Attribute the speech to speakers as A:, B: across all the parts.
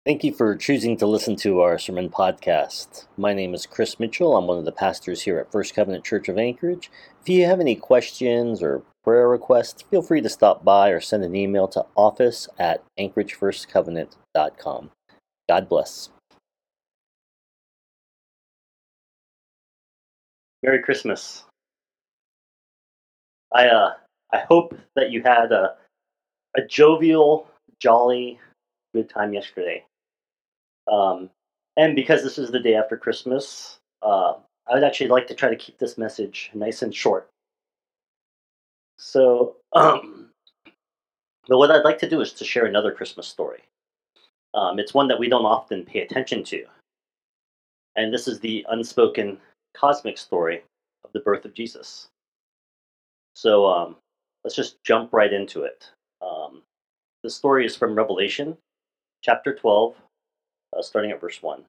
A: Thank you for choosing to listen to our sermon podcast. My name is Chris Mitchell. I'm one of the pastors here at First Covenant Church of Anchorage. If you have any questions or prayer requests, feel free to stop by or send an email to office@anchoragefirstcovenant.com. God bless. Merry Christmas. I uh I hope that you had a jovial, jolly, good time yesterday. Um, and because this is the day after Christmas, I would actually like to try to keep this message nice and short. So, but what I'd like to do is to share another Christmas story. It's one that we don't often pay attention to, and this is the unspoken cosmic story of the birth of Jesus. So, let's just jump right into it. Um, the story is from Revelation, chapter 12, starting at verse 1.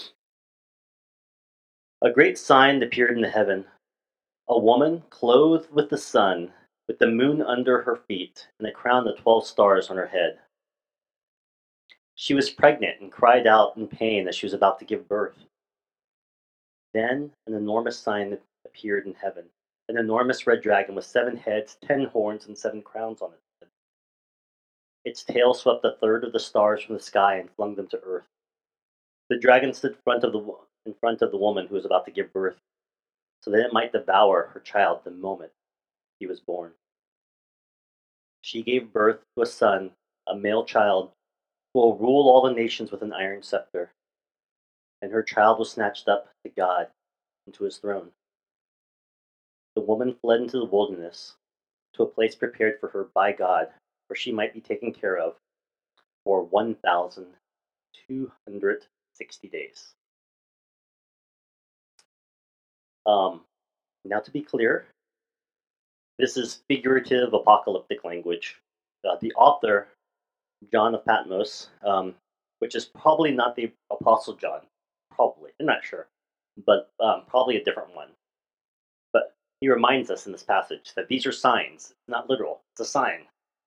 A: A great sign appeared in the heaven: a woman clothed with the sun, with the moon under her feet, and a crown of 12 stars on her head. She was pregnant and cried out in pain as she was about to give birth. Then an enormous sign appeared in heaven: an enormous red dragon with 7 heads, 10 horns, and 7 crowns on its head. Its tail swept a third of the stars from the sky and flung them to earth. The dragon stood in front of the woman who was about to give birth, so that it might devour her child the moment he was born. She gave birth to a son, a male child, who will rule all the nations with an iron scepter. And her child was snatched up to God and to his throne. The woman fled into the wilderness, to a place prepared for her by God, where she might be taken care of for 1,260 days. Um, Now, to be clear, this is figurative apocalyptic language. The author, John of Patmos, which is probably not the Apostle John, probably, I'm not sure, but probably a different one. But he reminds us in this passage that these are signs, not literal, it's a sign.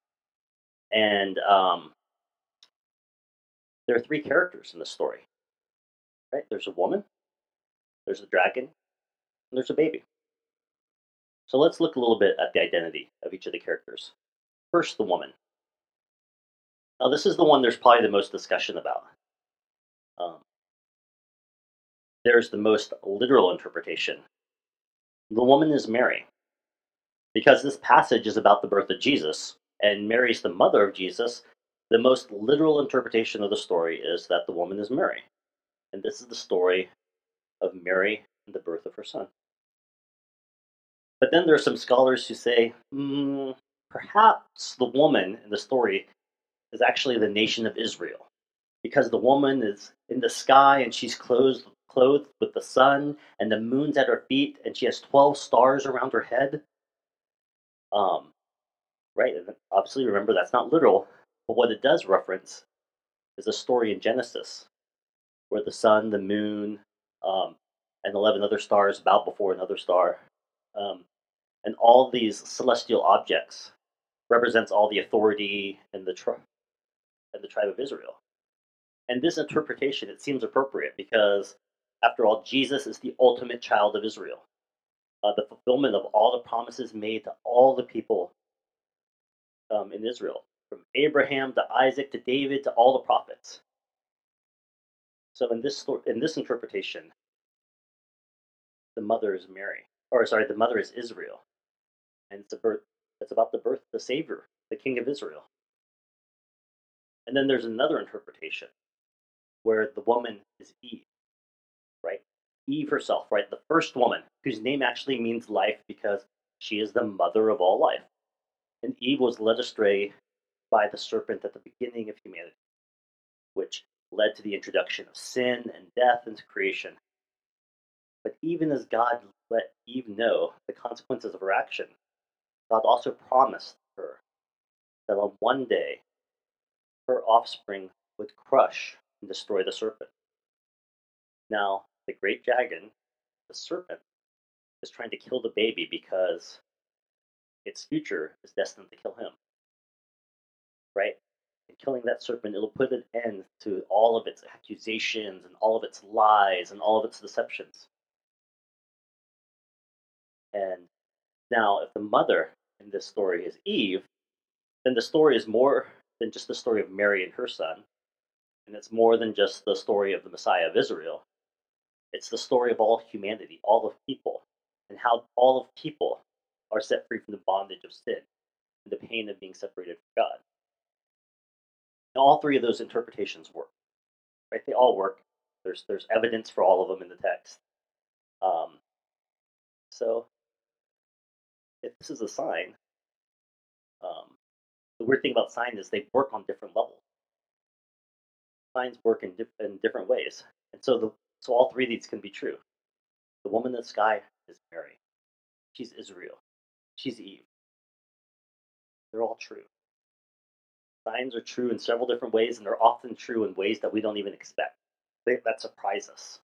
A: And there are 3 characters in the story, right? There's a woman, there's a dragon, and there's a baby. So let's look a little bit at the identity of each of the characters. First, the woman. Now, this is the one there's probably the most discussion about. Um, there's the most literal interpretation. The woman is Mary. Because this passage is about the birth of Jesus, and Mary's the mother of Jesus, the most literal interpretation of the story is that the woman is Mary. And this is the story of Mary and the birth of her son. But then there are some scholars who say, perhaps the woman in the story is actually the nation of Israel, because the woman is in the sky and she's clothed with the sun, and the moon's at her feet, and she has 12 stars around her head. Um, right? And obviously, remember that's not literal, but what it does reference is a story in Genesis where the sun, the moon, um, and 11 other stars bow before another star. Um, and all these celestial objects represents all the authority and the tribe of Israel. And this interpretation, it seems appropriate because, after all, Jesus is the ultimate child of Israel, the fulfillment of all the promises made to all the people in Israel, from Abraham to Isaac to David to all the prophets. So in this interpretation, the mother is Mary, or sorry, the mother is Israel, and it's a birth. It's about the birth of the Savior, the King of Israel. And then there's another interpretation where the woman is Eve, right? Eve herself, right? The first woman, whose name actually means life because she is the mother of all life. And Eve was led astray by the serpent at the beginning of humanity, which led to the introduction of sin and death into creation. But even as God let Eve know the consequences of her action, God also promised her that on one day her offspring would crush and destroy the serpent. Now, the great dragon, the serpent, is trying to kill the baby because its future is destined to kill him, right? And killing that serpent, it'll put an end to all of its accusations and all of its lies and all of its deceptions. And now, if the mother in this story is Eve, then the story is more than just the story of Mary and her son, and it's more than just the story of the Messiah of Israel. It's the story of all humanity, all of people, and how all of people are set free from the bondage of sin and the pain of being separated from God. And all three of those interpretations work, right? They all work. There's evidence for all of them in the text. Um, so if this is a sign, um, the weird thing about signs is they work on different levels. Signs work in different ways, and so all three of these can be true. The woman in the sky is Mary. She's Israel. She's Eve. They're all true. Signs are true in several different ways, and they're often true in ways that we don't even expect. That surprise us.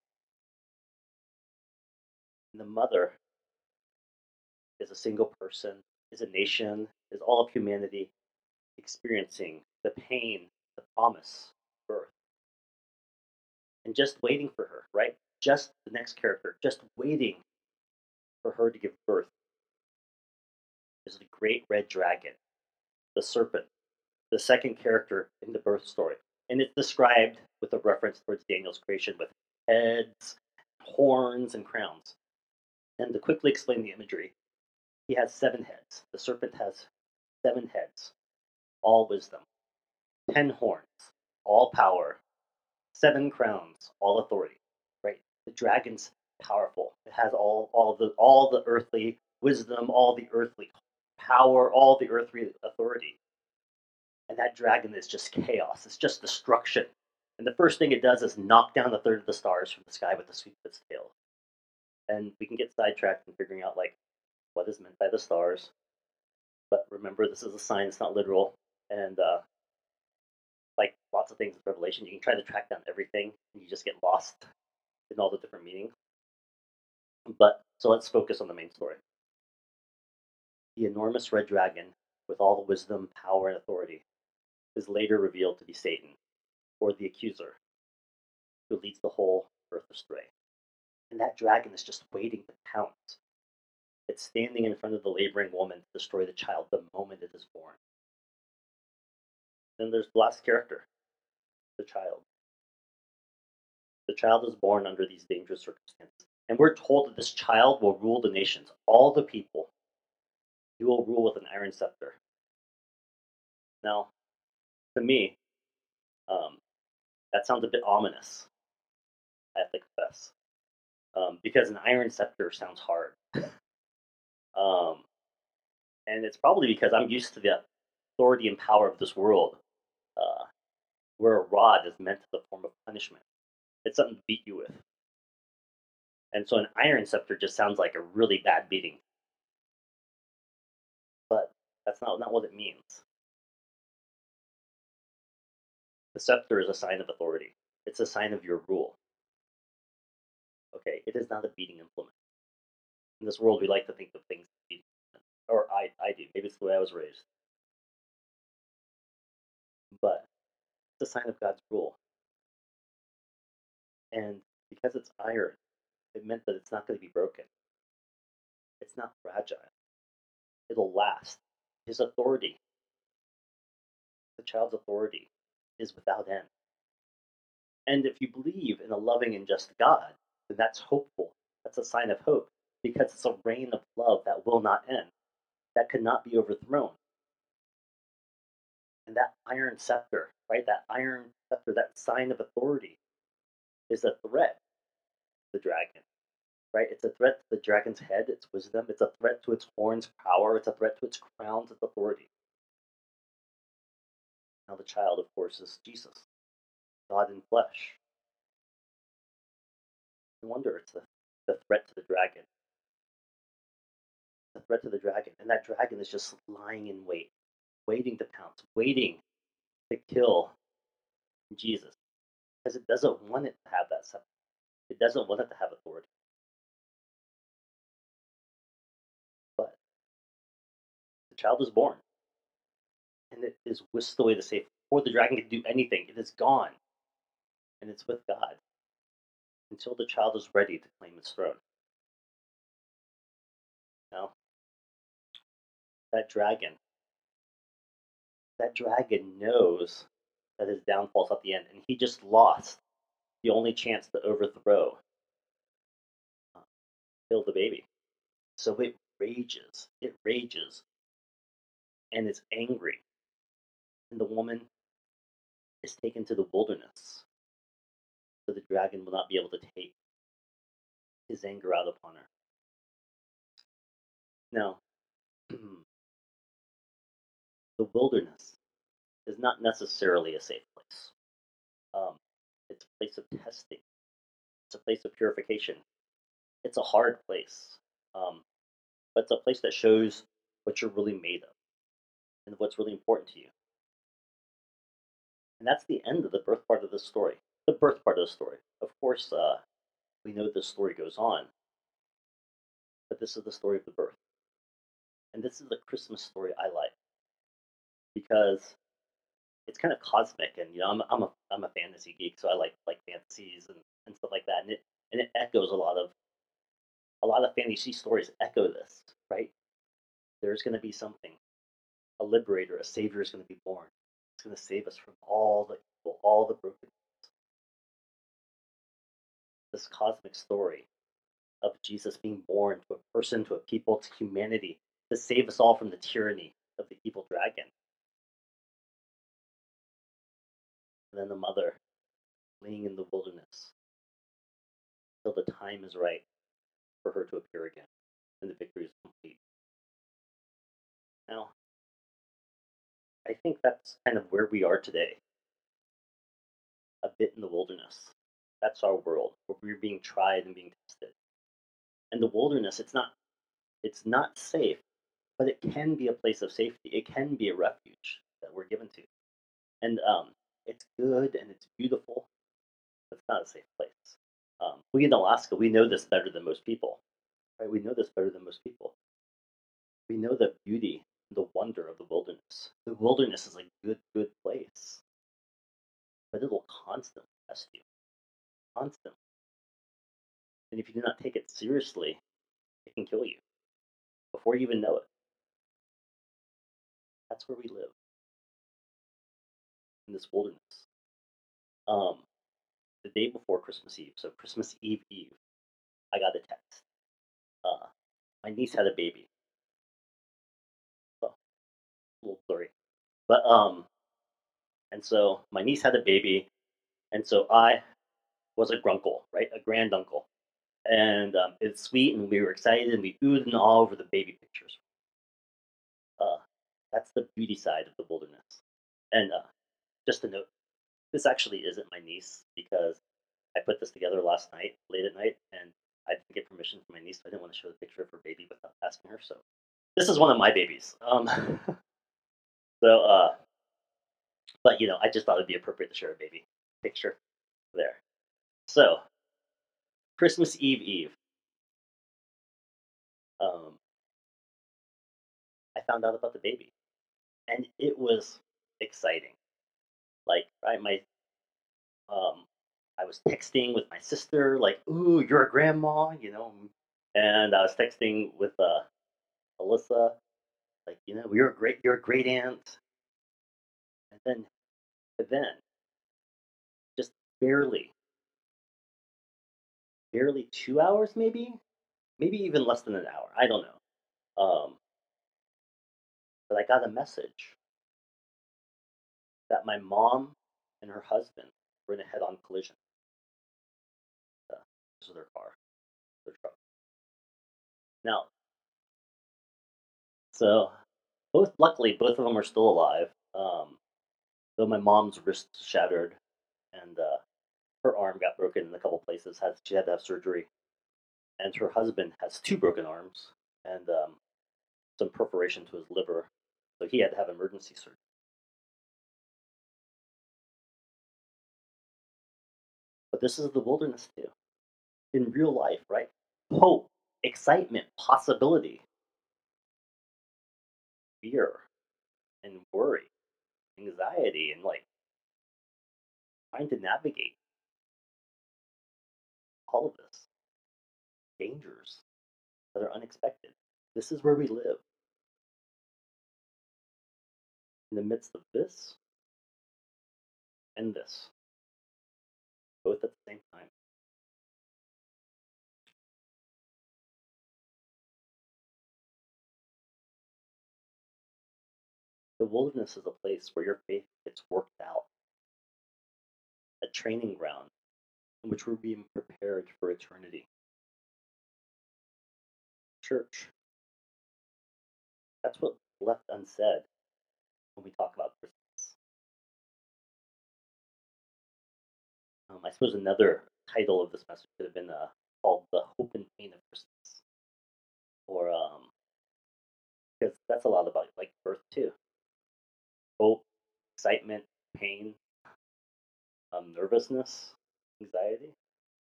A: And the mother is a single person, is a nation, is all of humanity experiencing the pain, the promise, birth, and just waiting for her, right? Just the next character, just waiting for her to give birth is the great red dragon, the serpent, the second character in the birth story. And it's described with a reference towards Daniel's creation with heads, horns, and crowns. And to quickly explain the imagery, he has 7 heads. The serpent has 7 heads, all wisdom, 10 horns, all power, 7 crowns, all authority. Right? The dragon's powerful. It has all the earthly wisdom, all the earthly power, all the earthly authority. And that dragon is just chaos. It's just destruction. And the first thing it does is knock down a third of the stars from the sky with the sweep of its tail. And we can get sidetracked in figuring out like what is meant by the stars. But remember, this is a sign; it's not literal. And like lots of things in Revelation, you can try to track down everything, and you just get lost in all the different meanings. But so let's focus on the main story. The enormous red dragon, with all the wisdom, power, and authority, is later revealed to be Satan, or the accuser, who leads the whole earth astray. And that dragon is just waiting to pounce. It's standing in front of the laboring woman to destroy the child the moment it is born. Then there's the last character, the child. The child is born under these dangerous circumstances. And we're told that this child will rule the nations, all the people. He will rule with an iron scepter. Now, to me, um, that sounds a bit ominous, I have to confess. Because an iron scepter sounds hard. Um, and it's probably because I'm used to the authority and power of this world, uh, where a rod is meant as a form of punishment. It's something to beat you with. And so an iron scepter just sounds like a really bad beating. But that's not what it means. The scepter is a sign of authority. It's a sign of your rule. Okay, it is not a beating implement. In this world, we like to think of things, or I do. Maybe it's the way I was raised. But it's a sign of God's rule. And because it's iron, it meant that it's not going to be broken. It's not fragile. It'll last. His authority, the child's authority, is without end. And if you believe in a loving and just God, then that's hopeful. That's a sign of hope because it's a reign of love that will not end, that could not be overthrown. And that iron scepter, right? That iron scepter, that sign of authority, is a threat to the dragon, right? It's a threat to the dragon's head, its wisdom. It's a threat to its horns' power. It's a threat to its crowns, its authority. Now, the child, of course, is Jesus, God in flesh. No wonder it's the threat to the dragon. The threat to the dragon. And that dragon is just lying in wait, waiting to pounce, waiting to kill Jesus. Because it doesn't want it to have that scepter. It doesn't want it to have authority. But the child is born, and it is whisked away to safety. before the dragon can do anything, it is gone, and it's with God until the child is ready to claim his throne. Now, that dragon, that dragon knows that his downfall's at the end, and he just lost the only chance to overthrow, uh, kill the baby. So it rages, and it's angry. And the woman is taken to the wilderness, so the dragon will not be able to take his anger out upon her. Now, the wilderness is not necessarily a safe place. Um, it's a place of testing. It's a place of purification. It's a hard place, um, but it's a place that shows what you're really made of and what's really important to you. And that's the end of the birth part of the story. The birth part of the story. Of course, we know this story goes on, but this is the story of the birth. And this is the Christmas story I like because it's kind of cosmic, and I'm a fantasy geek, so I like fantasies and stuff like that, and it echoes a lot of fantasy stories echo this, right? There's going to be something, a liberator, a savior is going to be born. It's going to save us from all the evil, all the broken. This cosmic story of Jesus being born to a person, to a people, to humanity, to save us all from the tyranny of the evil dragon. And then the mother fleeing in the wilderness till the time is right for her to appear again, and the victory is complete. Now, I think that's kind of where we are today, a bit in the wilderness. That's our world, where we're being tried and being tested. And the wilderness, it's not safe, but it can be a place of safety. It can be a refuge that we're given to. And it's good and it's beautiful, but it's not a safe place. We in Alaska, we know this better than most people, right? We know this better than most people. We know the beauty, the wonder of the wilderness. The wilderness is a good place, but it will constantly test you, constantly. And if you do not take it seriously, it can kill you before you even know it. That's where we live, in this wilderness. Um, the day before Christmas Eve, so Christmas Eve, I got a text. Uh, my niece had a baby. Well, a little blurry, but and so my niece had a baby, and so I was a grunkle, right, a granduncle, and it's sweet, and we were excited, and we oohed and all over the baby pictures. Uh, that's the beauty side of the wilderness. And just a note, this actually isn't my niece because I put this together last night, late at night, and I didn't get permission from my niece. So I didn't want to show the picture of her baby without asking her. So this is one of my babies. So, but I just thought it'd be appropriate to share a baby picture there. So Christmas Eve, um, I found out about the baby, and it was exciting. Like, right, um, I was texting with my sister, like, "Ooh, you're a grandma," and I was texting with Alyssa, like, you're a great aunt, and then just barely, barely 2 hours, maybe even less than an hour. I don't know. But I got a message that my mom and her husband were in a head-on collision. Uh, this was their car, their truck. Now, so luckily, both of them are still alive. Though my mom's wrist shattered, and her arm got broken in a couple places. She had to have surgery, and her husband has two broken arms and some perforation to his liver, so he had to have emergency surgery. But this is the wilderness too, in real life, right? Hope, excitement, possibility, fear, and worry, anxiety, and like trying to navigate all of this dangers that are unexpected. This is where we live. In the midst of this and this, both at the same time. The wilderness is a place where your faith gets worked out, a training ground in which we're being prepared for eternity. Church, that's what left unsaid when we talk about Christmas. I suppose another title of this message could have been called "The Hope and Pain of Christmas," or because that's a lot about like birth too. Hope, excitement, pain, nervousness, anxiety,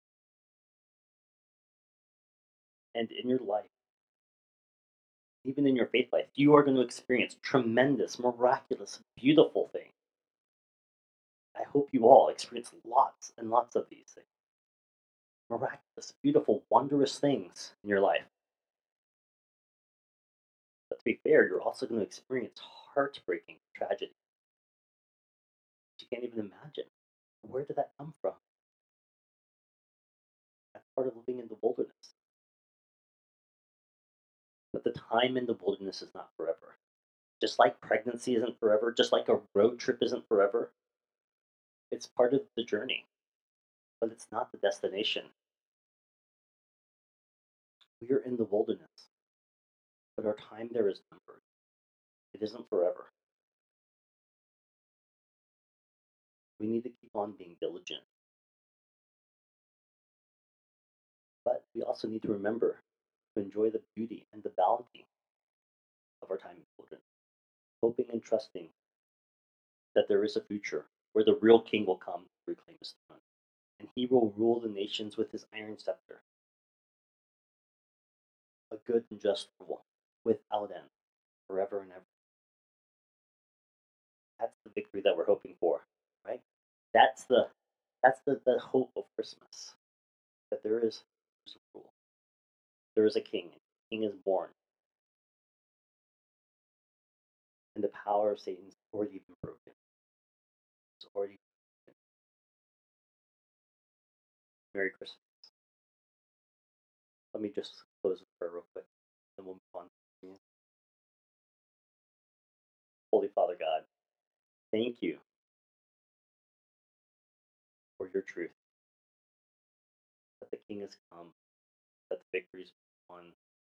A: and in your life, even in your faith life, you are going to experience tremendous, miraculous, beautiful things. I hope you all experience lots and lots of these things. Miraculous, beautiful, wondrous things in your life. But to be fair, you're also going to experience heartbreaking tragedy. You can't even imagine. Where did that come from? That's part of living in the wilderness. But the time in the wilderness is not forever. Just like pregnancy isn't forever, just like a road trip isn't forever, it's part of the journey, but it's not the destination. We are in the wilderness, but our time there is numbered. It isn't forever. We need to keep on being diligent. But we also need to remember to enjoy the beauty and the bounty of our time in the wilderness, hoping and trusting that there is a future where the real king will come to reclaim his throne, and he will rule the nations with his iron scepter, a good and just rule, without end, forever and ever. That's the victory that we're hoping for, right? That's the hope of Christmas. That there's a rule. There is a king. A king is born. And the power of Satan's already been broken. It's already broken. Merry Christmas. Let me just close with prayer real quick. Then we'll move on. Holy Father God, thank you for your truth. That the king has come. That the victory's won.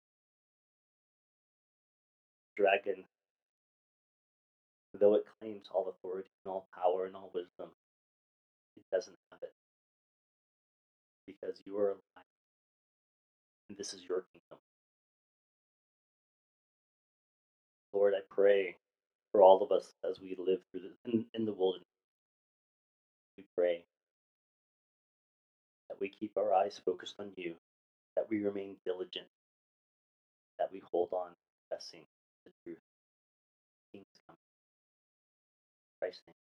A: Dragon, though it claims all authority and all power and all wisdom, it doesn't have it. Because you are alive, and this is your kingdom. Lord, I pray for all of us as we live through in the wilderness. We pray that we keep our eyes focused on you, that we remain diligent, that we hold on, confessing the truth. King's coming. Christ's name.